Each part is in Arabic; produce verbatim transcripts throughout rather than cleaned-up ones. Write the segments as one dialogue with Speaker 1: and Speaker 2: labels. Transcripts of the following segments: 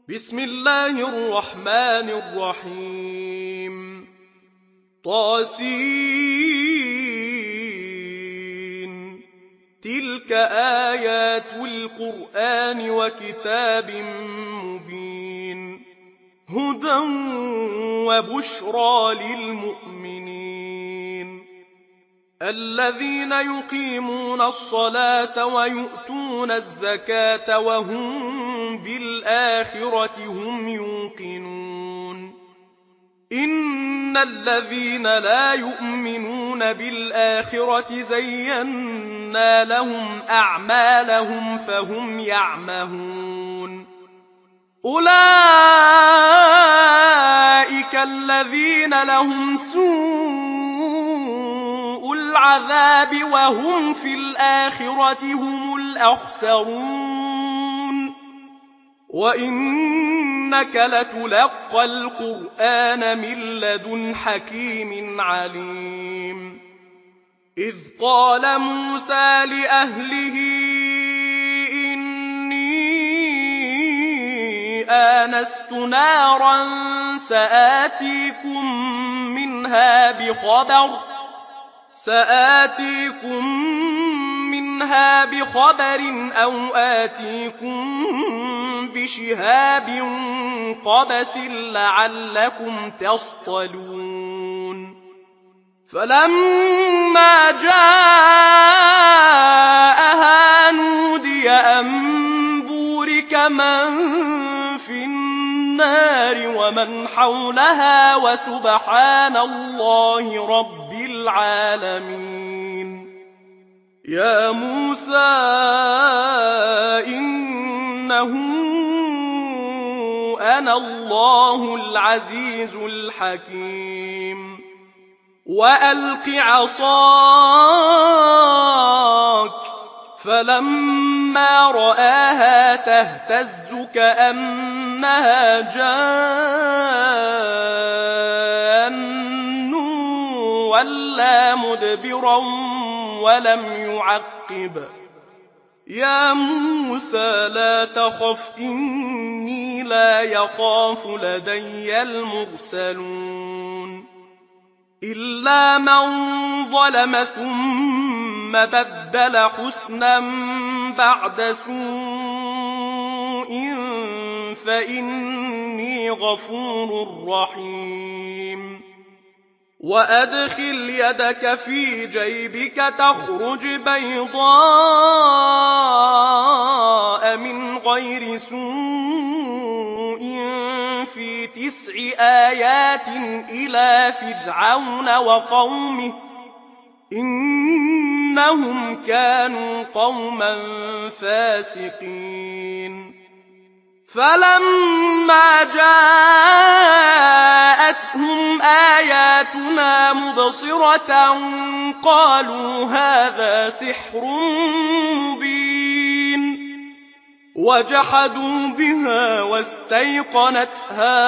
Speaker 1: بسم الله الرحمن الرحيم طاسين تلك آيات القرآن وكتاب مبين هدى وبشرى للمؤمنين الذين يقيمون الصلاة ويؤتون الزكاة وهم بالآخرة هم يوقنون إن الذين لا يؤمنون بالآخرة زينا لهم أعمالهم فهم يعمهون أولئك الذين لهم سوء العذاب وهم في الآخرة هم الأخسرون وإنك لتلقى القرآن من لدن حكيم عليم إذ قال موسى لأهله إني آنست نارا سآتيكم منها بخبر سآتيكم منها بخبر أو آتيكم بشهاب قبس لعلكم تصطلون فلما جاءها نودي أن بورك من في النار ومن حولها وسبحان الله رب العالمين يا موسى إنه أنا الله العزيز الحكيم وألق عصاك فلما رآها تهتز كأنها جان ولا مدبرا ولم يعقب يا موسى لا تخف إني لا يخاف لدي المرسلون إلا من ظلم ثم بدل حسنا بعد سوء فإني غفور رحيم وأدخل يدك في جيبك تخرج بيضاء من غير سوء في تسع آيات إلى فرعون وقومه إنهم كانوا قوما فاسقين فلما جاءتهم آياتنا مبصرة قالوا هذا سحر مبين وجحدوا بها واستيقنتها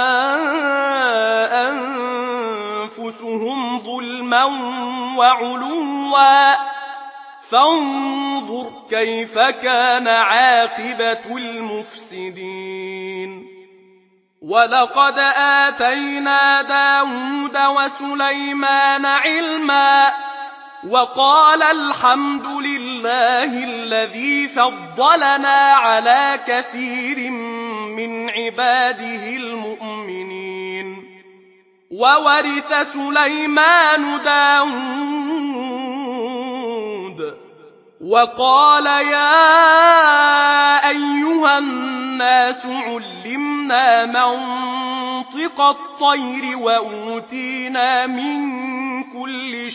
Speaker 1: أنفسهم ظلما وعلوا فانظر كيف كان عاقبة المفسدين ولقد آتينا داود وسليمان علما وقال الحمد لله الذي فضلنا على كثير من عباده المؤمنين وورث سليمان داود وقال يا أيها الناس علمنا منطق الطير وأوتينا من كل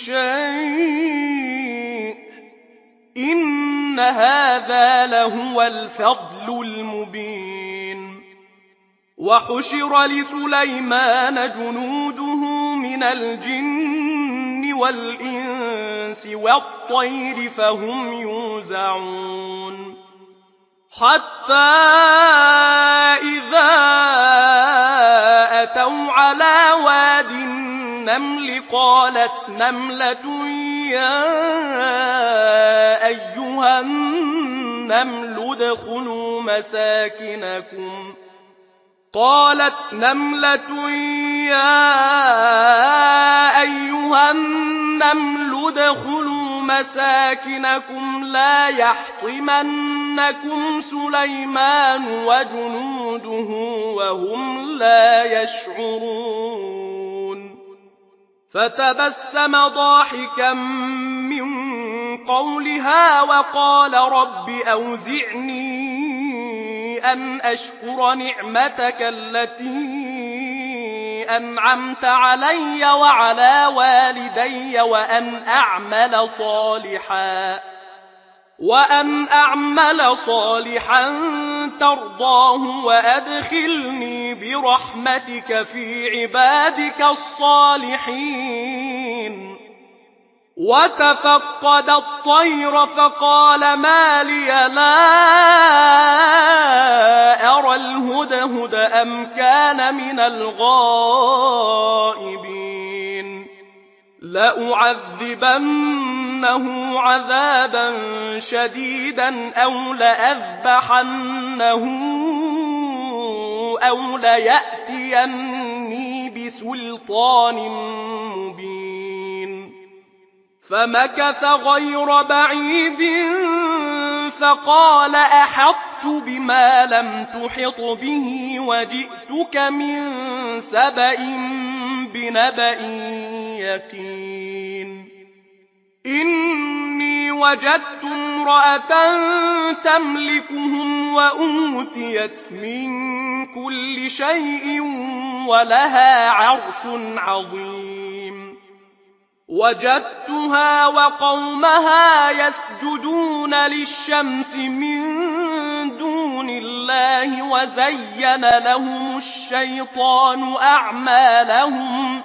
Speaker 1: شيء إن هذا لهو الفضل المبين وحشر لسليمان جنوده من الجن والإنس والطير فهم يوزعون حتى إذا أتوا على واد النمل قالت نملة يا أيها النمل ادخلوا مساكنكم قالت نملة يا أيها النمل ادخلوا مساكنكم لا يحطمنكم سليمان وجنوده وهم لا يشعرون فتبسم ضاحكا من قولها وقال رب أوزعني أن أشكر نعمتك التي أنعمت علي وعلى والدي وأن أعمل صالحا وأن أعمل صالحا ترضاه وأدخلني برحمتك في عبادك الصالحين وتفقد الطير فقال ما لي لا أرى الهدهد أم كان من الغائبين لأعذبنه عذابا شديدا أو لأذبحنه أو ليأتيني بسلطان مبين فمكث غير بعيد فقال أحطت بما لم تحط به وجئتك من سبأ بنبأ يقين إني وجدت امرأة تملكهم وأوتيت من كل شيء ولها عرش عظيم وجدتها وقومها يسجدون للشمس من دون الله وزين لهم الشيطان أعمالهم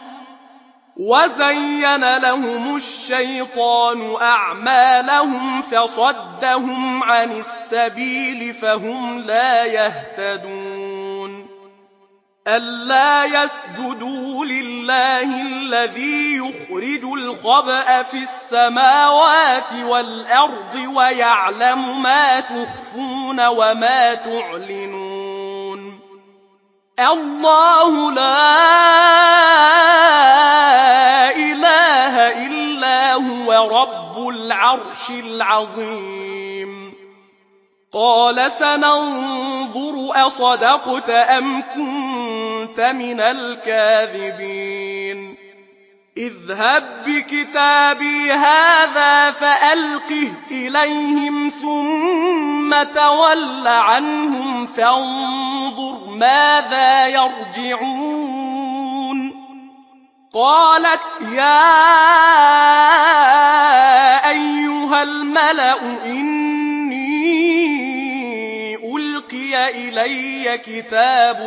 Speaker 1: وزين لهم الشيطان أعمالهم فصدهم عن السبيل فهم لا يهتدون ألا يسجدوا لله الذي يخرج الخبأ في السماوات والأرض ويعلم ما تخفون وما تعلنون الله لا إله إلا هو رب العرش العظيم قال سننظر أصدقت أم كنت من الكاذبين اذهب بكتابي هذا فألقه إليهم ثم تول عنهم فانظر ماذا يرجعون قالت يا أيها الملأ إني ألقي إلي كتاب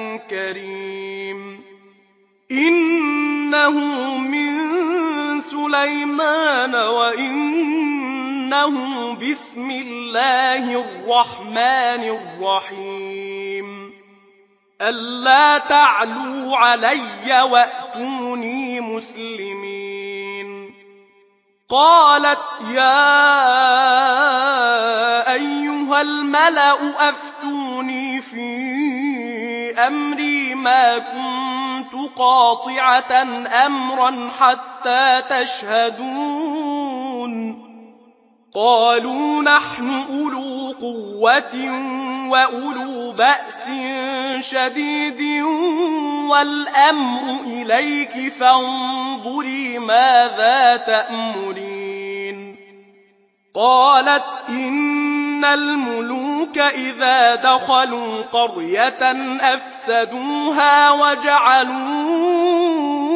Speaker 1: كريم إنه من سليمان وإنه بسم الله الرحمن الرحيم ألا تعلوا علي وأتوني مسلمين قالت يا أيها الملأ أفتوني في أمري ما كنت قاطعة أمرا حتى تشهدون قالوا نحن أولو قوة وأولو بأس شديد والأمر إليك فانظري ماذا تأمرين قالت إن الملوك إذا دخلوا قرية أفسدوها وجعلوا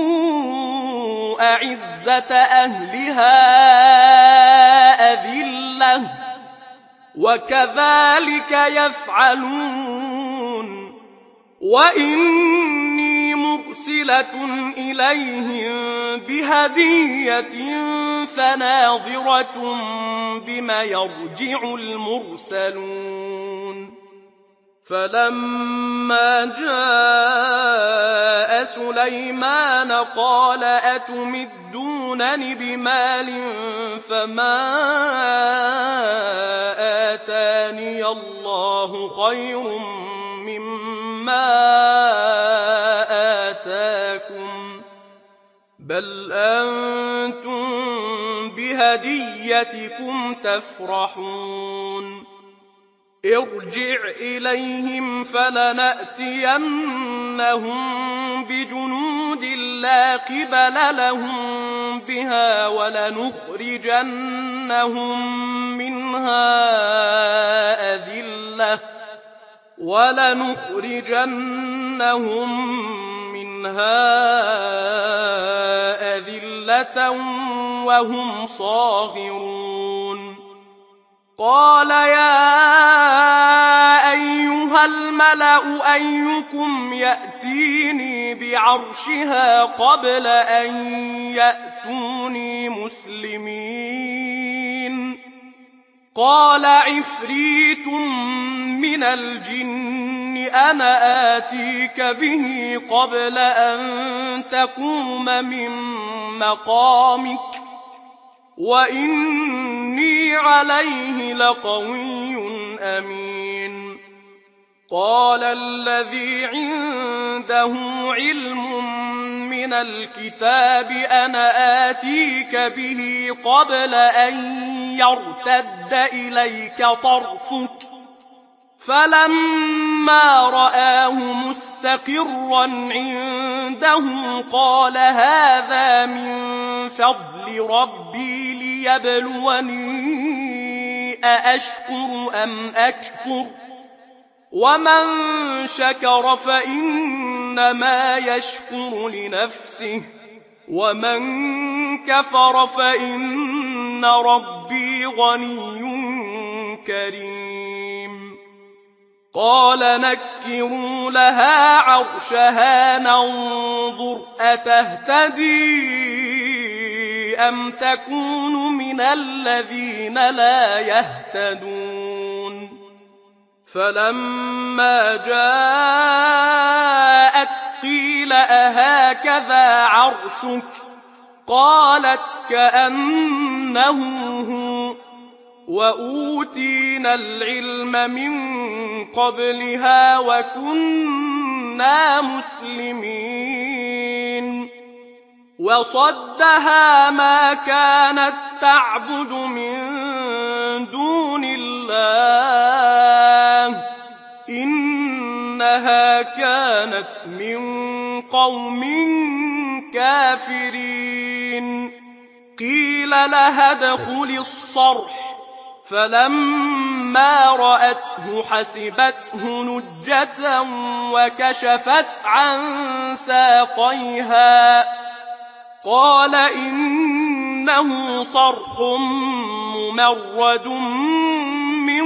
Speaker 1: أعزة أهلها أذلة وكذلك يفعلون وإني مرسلة إليهم بهدية فناظرة بما يرجع المرسلون فلما جاء سليمان قال أتمدونني بمال فما آتاني الله خير مما مَا آتَاكُمْ بَلْ أَنتُم بِهَدِيَّتِكُمْ تَفْرَحُونَ ارْجِعْ إِلَيْهِمْ فَلَنَأْتِيَنَّهُم بِجُنُودٍ لَّا قِبَلَ لَهُم بِهَا وَلَنُخْرِجَنَّهُم مِّنْهَا أَذِلَّةً وَلَنُخْرِجَنَّهُم مِّنْهَا أَذِلَّةً وَهُمْ صَاغِرُونَ قَالَ يَا أَيُّهَا الْمَلَأُ أَيُّكُمْ يَأْتِينِي بِعَرْشِهَا قَبْلَ أَن يَأْتُونِي مُسْلِمِينَ قَالَ عِفْرِيتٌ مِّنَ الْجِنِّ أَنَا آتِيكَ بِهِ قَبْلَ أَن تَقُومَ مِن مَّقَامِكَ وَإِنِّي عَلَيْهِ لَقَوِيٌّ أَمِينٌ قَالَ الَّذِي عِندَهُ عِلْمٌ مِّنَ الْكِتَابِ أَنَا آتِيكَ بِهِ قَبْلَ أَن يَرْتَدَّ إِلَيْكَ طَرْفُكَ فَلَمَّا رَآهُ مُسْتَقِرًّا عِندَهُ قَالَ هَٰذَا مِن فَضْلِ رَبِّي لِيَبْلُوَنِي أَأَشْكُرُ أَمْ أَكْفُرُ وَمَن شَكَرَ فَإِنَّمَا يَشْكُرُ لِنَفْسِهِ وَمَن كَفَرَ فَإِنَّ رَبِّي غَنِيٌّ كَرِيمٌ قَالَ نَكِّرُوا لَهَا عَرْشَهَا نَنظُرْ أَتَهْتَدِي أَمْ تَكُونُ مِنَ الَّذِينَ لَا يَهْتَدُونَ فَلَمَّا جَاءَتْ قِيلَ أَهَٰكَذَا عَرْشُكِ قَالَتْ كَأَنَّهُ هُوَ وَأُوتِينَا الْعِلْمَ مِن قَبْلِهَا وَكُنَّا مُسْلِمِينَ وَصَدَّهَا مَا كَانَت تَّعْبُدُ مِن دُونِ اللَّهِ إِنَّهَا كَانَتْ مِن قَوْمٍ كَافِرِينَ قِيلَ لَهَا ادْخُلِي الصَّرْحَ فَلَمَّا رَأَتْهُ حَسِبَتْهُ لُجَّةً وَكَشَفَتْ عَن سَاقَيْهَا قَالَ إِنَّهُ صَرْحٌ مُّمَرَّدٌ مِّن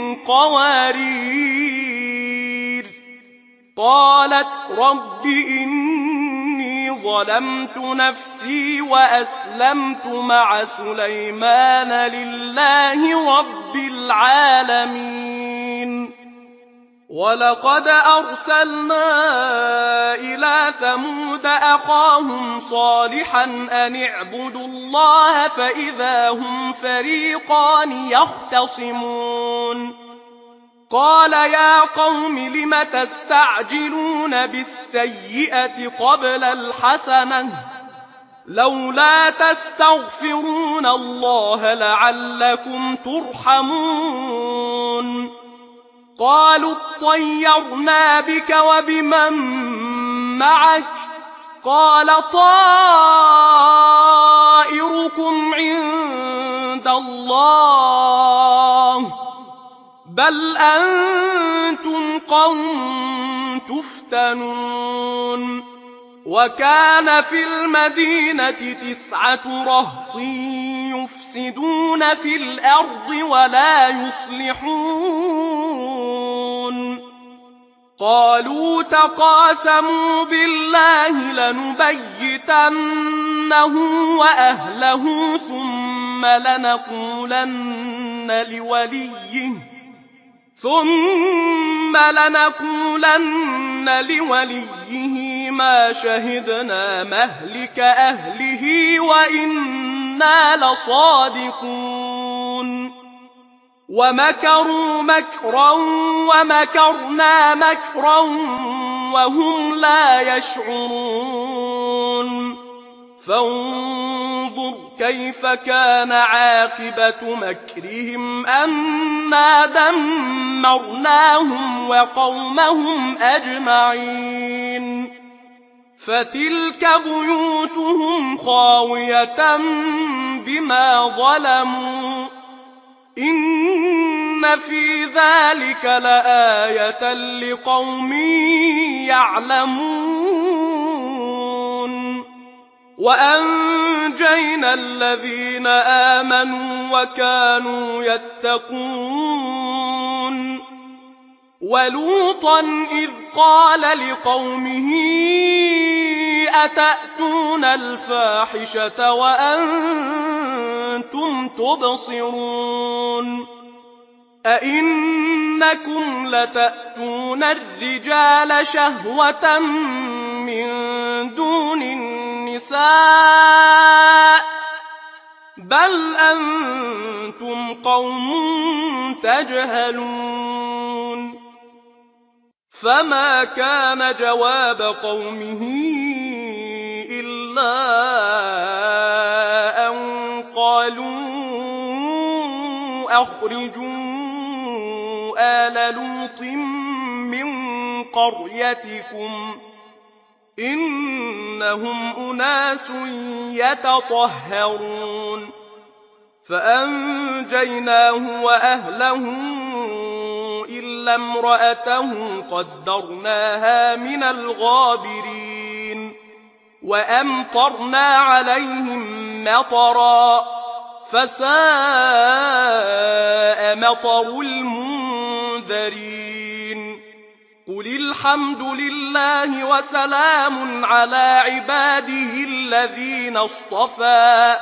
Speaker 1: قَوَارِيرَ قَالَتْ رَبِّ إِنِّي ظَلَمْتُ نَفْسِي وَأَسْلَمْتُ مَعَ سُلَيْمَانَ لِلَّهِ رَبِّ الْعَالَمِينَ وَلَقَدْ أَرْسَلْنَا إِلَىٰ ثَمُودَ أَخَاهُمْ صَالِحًا أَنِ اعْبُدُوا اللَّهَ فَإِذَا هُمْ فَرِيقَانِ يَخْتَصِمُونَ قَالَ يَا قَوْمِ لِمَ تَسْتَعْجِلُونَ بِالسَّيِّئَةِ قَبْلَ الْحَسَنَةِ ۖ لَوْلَا تَسْتَغْفِرُونَ اللَّهَ لَعَلَّكُمْ تُرْحَمُونَ قَالُوا اطَّيَّرْنَا بِكَ وَبِمَن مَّعَكَ ۚ قَالَ طَائِرُكُمْ عِندَ اللَّهِ ۖ بَلْ أَنتُمْ قَوْمٌ تُفْتَنُونَ وَكَانَ فِي الْمَدِينَةِ تِسْعَةُ رَهْطٍ يُفْسِدُونَ فِي الْأَرْضِ وَلَا يُصْلِحُونَ قَالُوا تَقَاسَمُوا بِاللَّهِ لَنُبَيِّتَنَّهُ وَأَهْلَهُ ثُمَّ لَنَقُولَنَّ لِوَلِيِّهِ ثُمَّ لَنَقُولَنَّ لِوَلِيِّهِ مَا شَهِدْنَا مَهْلِكَ أَهْلِهِ وَإِنَّا لَصَادِقُونَ وَمَكَرُوا مَكْرًا وَمَكَرْنَا مَكْرًا وَهُمْ لَا يَشْعُرُونَ فَانظُرْ كَيْفَ كَانَ عَاقِبَةُ مَكْرِهِمْ أَنَّا دَمَّرْنَاهُمْ وَقَوْمَهُمْ أَجْمَعِينَ فَتِلْكَ بُيُوتُهُمْ خَاوِيَةً بِمَا ظَلَمُوا إِنَّ فِي ذَلِكَ لَآيَةً لِقَوْمٍ يَعْلَمُونَ وَأَنجَيْنَا الَّذِينَ آمَنُوا وَكَانُوا يَتَّقُونَ وَلُوطًا إِذْ قَالَ لِقَوْمِهِ أَتَأْتُونَ الْفَاحِشَةَ وَأَنتُمْ تُبْصِرُونَ أَئِنَّكُمْ لَتَأْتُونَ الرِّجَالَ شَهْوَةً مِّن دُونِ النِّسَاءِ بَلْ أَنتُمْ قَوْمٌ تَجْهَلُونَ فَمَا كَانَ جَوَابَ قَوْمِهِ إِلَّا أَن قَالُوا أَخْرِجُوا آلَ لُوطٍ مِّن قَرْيَتِكُمْ إِنَّهُمْ أُنَاسٌ يَتَطَهَّرُونَ فَأَنجَيْنَاهُ وَأَهْلَهُ إِلَّا امْرَأَتَهُ قَدَّرْنَاهَا مِنَ الْغَابِرِينَ وَأَمْطَرْنَا عَلَيْهِم مَّطَرًا فَسَاءَ مَطَرُ الْمُنذَرِينَ قُلِ الْحَمْدُ لِلَّهِ وَسَلَامٌ عَلَىٰ عِبَادِهِ الَّذِينَ اصْطَفَىٰ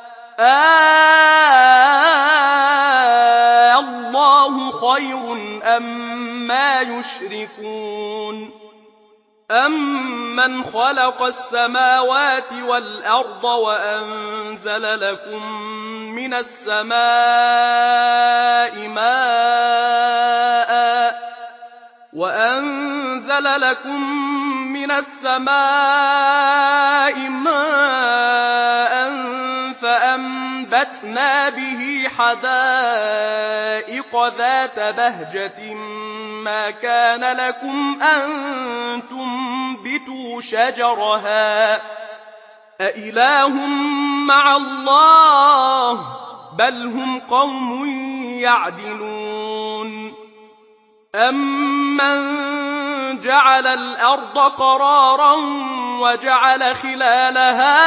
Speaker 1: آللَّهُ خَيْرٌ أَمَّا يُشْرِكُونَ أَمَّنْ خَلَقَ السَّمَاوَاتِ وَالْأَرْضَ وَأَنزَلَ لَكُم مِّنَ السَّمَاءِ مَاءً وَأَنزَلَ لَكُم مِّنَ السَّمَاءِ مَاءً فَأَنبَتْنَا بِهِ حَدَائِقَ ذَاتَ بَهْجَةٍ مَّا كَانَ لَكُمْ أَن تُنبِتُوا شَجَرَهَا أَإِلَٰهٌ مَّعَ اللَّهِ ۚ بَلْ هُمْ قَوْمٌ يَعْدِلُونَ أَمَّن جَعَلَ الْأَرْضَ قَرَارًا وَجَعَلَ خِلَالَهَا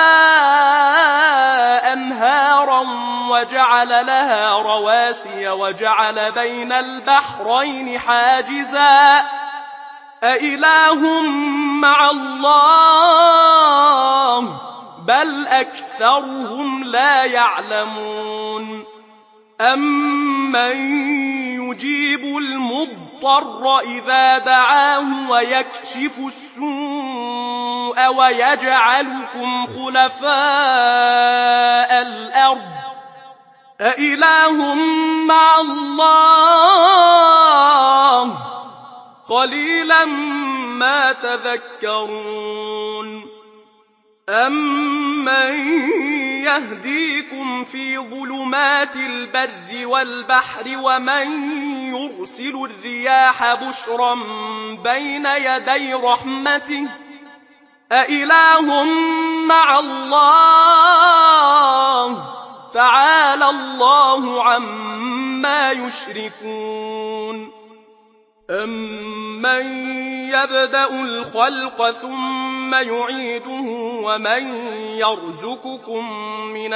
Speaker 1: أَنْهَارًا وَجَعَلَ لَهَا رَوَاسِيَ وَجَعَلَ بَيْنَ الْبَحْرَيْنِ حَاجِزًا أَإِلَٰهٌ مَّعَ اللَّهِ ۚ بَلْ أَكْثَرُهُمْ لَا يَعْلَمُونَ أَمَّن يُجِيبُ الْمُضْطَرَّ إِذَا دَعَاهُ وَيَكْشِفُ السُّوءَ وَيَجْعَلُكُمْ خُلَفَاءَ الْأَرْضِ أَإِلَٰهٌ مَّعَ اللَّهِ ۚ قَلِيلًا مَّا تَذَكَّرُونَ أَمَّن يَهْدِيكُمْ فِي ظُلُمَاتِ الْبَرِّ وَالْبَحْرِ وَمَن يُرْسِلُ الرِّيَاحَ بُشْرًا بَيْنَ يَدَيْ رَحْمَتِهِ أَإِلَٰهٌ مَّعَ اللَّهِ ۚ تَعَالَى اللَّهُ عَمَّا يُشْرِكُونَ أَمَّن يَبْدَأُ الْخَلْقَ ثُمَّ يُعِيدُهُ وَمَن يَرْزُقُكُم مِّنَ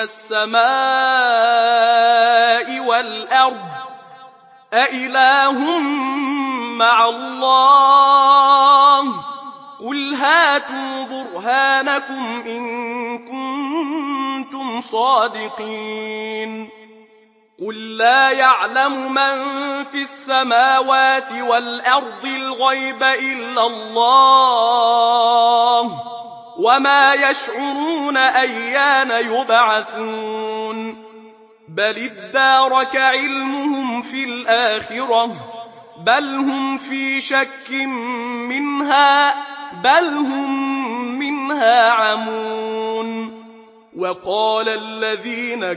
Speaker 1: السَّمَاءِ وَالْأَرْضِ أَإِلَٰهٌ مَّعَ اللَّهِ ۚ قُلْ هَاتُوا بُرْهَانَكُمْ إِن كُنتُمْ صَادِقِينَ قُل لَّا يَعْلَمُ مَن فِي السَّمَاوَاتِ وَالْأَرْضِ الْغَيْبَ إِلَّا اللَّهُ ۚ وَمَا يَشْعُرُونَ أَيَّانَ يُبْعَثُونَ بل ادارك علمهم في الآخرة بل هم في شك منها بل هم منها عمون وقال الذين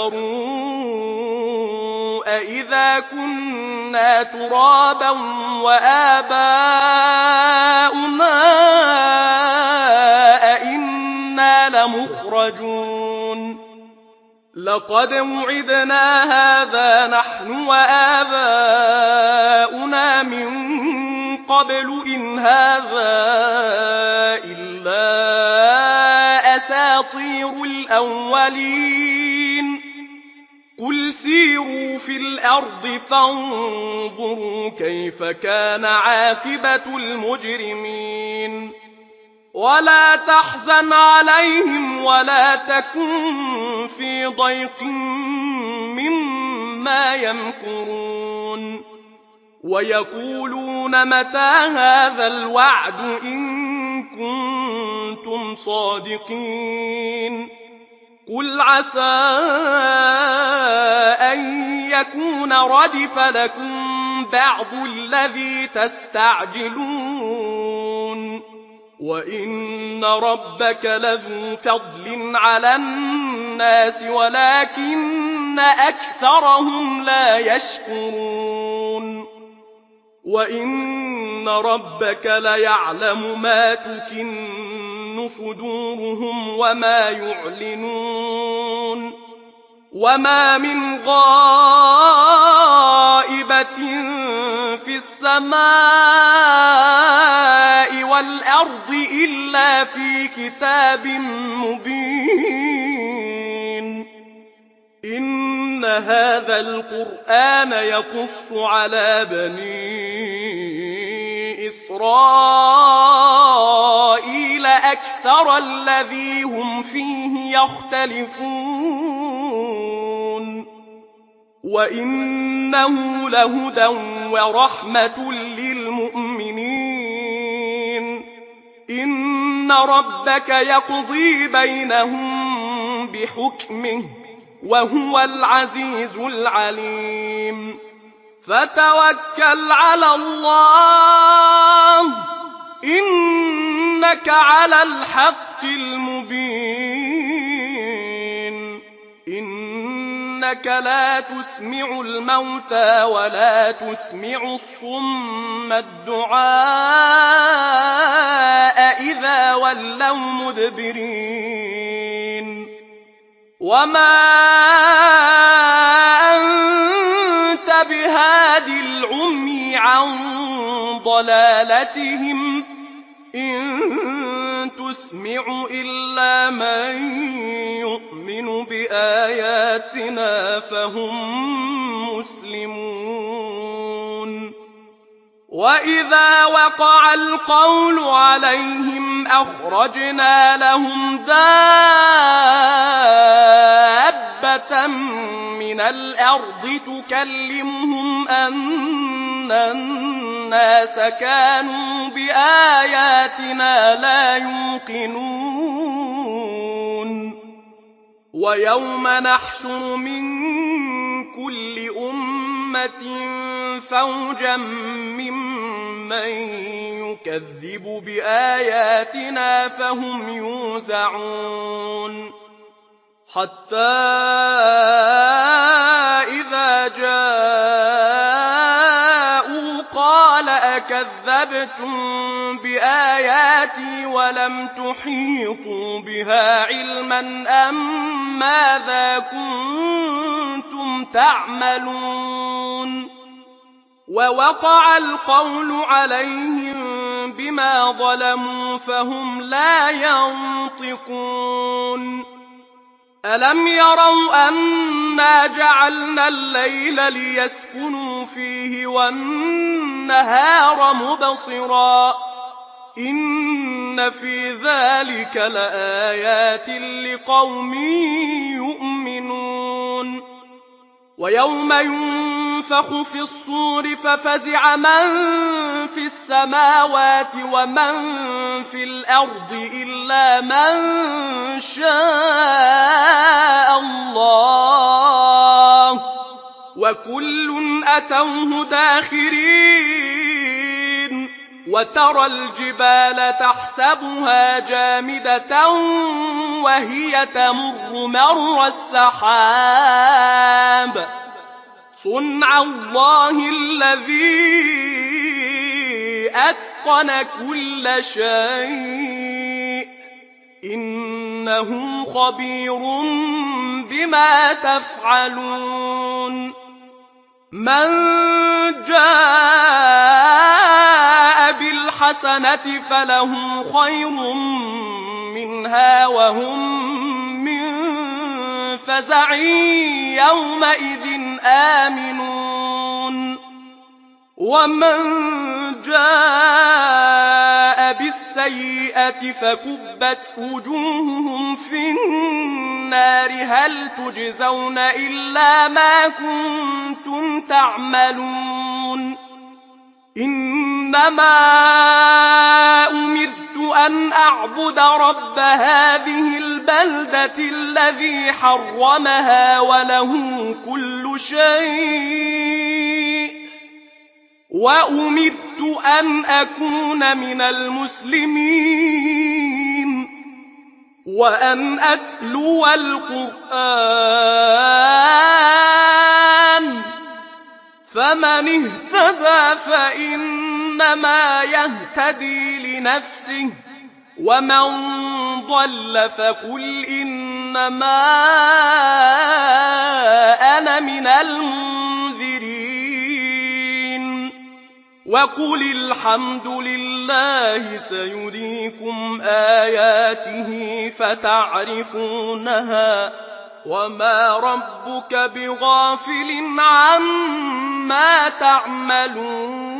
Speaker 1: كفروا أئذا كنا ترابا وآباؤنا أئنا لمخرجون لقد وعدنا هذا نحن وآباؤنا من قبل إن هذا إلا أساطير الأولين قل سيروا في الأرض فانظروا كيف كان عاقبة المجرمين ولا تحزن عليهم ولا تكن في ضيق مما يمكرون ويقولون متى هذا الوعد إن كنتم صادقين قل عسى أن يكون ردف لكم بعض الذي تستعجلون وإن ربك لذو فضل على الناس ولكن أكثرهم لا يشكرون وإن ربك ليعلم ما تكن صدورهم وما يعلنون وما من غائبة في السماء والأرض إلا في كتاب مبين إن هذا القرآن يقص على بني إسرائيل أكثر الذي هم فيه يختلفون وإنه لهدى ورحمة للمؤمنين إن ربك يقضي بينهم بحكمه وهو العزيز العليم فتوكل على الله إنك على الحق المبين إنك لا تسمع الموتى ولا تسمع الصم الدعاء إذا ولوا مدبرين وما أنت بهاد العمي عن ضلالتهم إن تسمع إلا من يؤمن بآياتنا فهم مسلمون وإذا وقع القول عليهم أخرجنا لهم دابة من الأرض تكلمهم أن الناس كانوا بآياتنا لا يوقنون ويوم نحشر من كل أمة فوجا ممن يكذب بآياتنا فهم يوزعون حتى إذا جاءوا قال أكذبتم بآياتي ولم تحيطوا بها علما أم ماذا كنتم تعملون ووقع القول عليهم بما ظلموا فهم لا ينطقون ألم يروا أنا جعلنا الليل ليسكنوا فيه والنهار مبصرا إن في ذلك لآيات لقوم يؤمنون ويوم ينفخ في الصور ففزع من في السماوات ومن في الأرض إلا من شاء الله وكل أتوه داخرين وترى الجبال تحسبها جامدة وهي تمر مر السحاب صنع الله الذي أتقن كل شيء إنه خبير بما تفعلون من جاء بالحسنة فله خير منها وهم من فزع يومئذ آمنون ومن جاء بالسيئة فكبت وجوههم في النار هل تجزون إلا ما كنتم تعملون إنما أمرت أن أعبد رب هذه البلدة الذي حرمها وله كل شيء وأمرت أن أكون من المسلمين وأن أتلو القرآن فمن اهتدى فإنما يهتدي لنفسه ومن ضل فقل إنما أنا من المنذرين وقل الحمد لله سيريكم آياته فتعرفونها وما ربك بغافل عما تعملون